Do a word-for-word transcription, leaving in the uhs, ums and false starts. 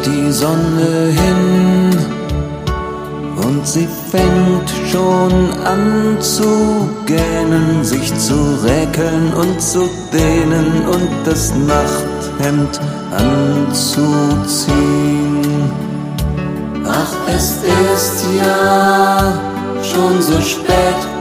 die Sonne hin und sie fängt schon an zu gähnen, sich zu räkeln und zu dehnen und das Nachthemd anzuziehen. Ach, es ist ja schon so spät,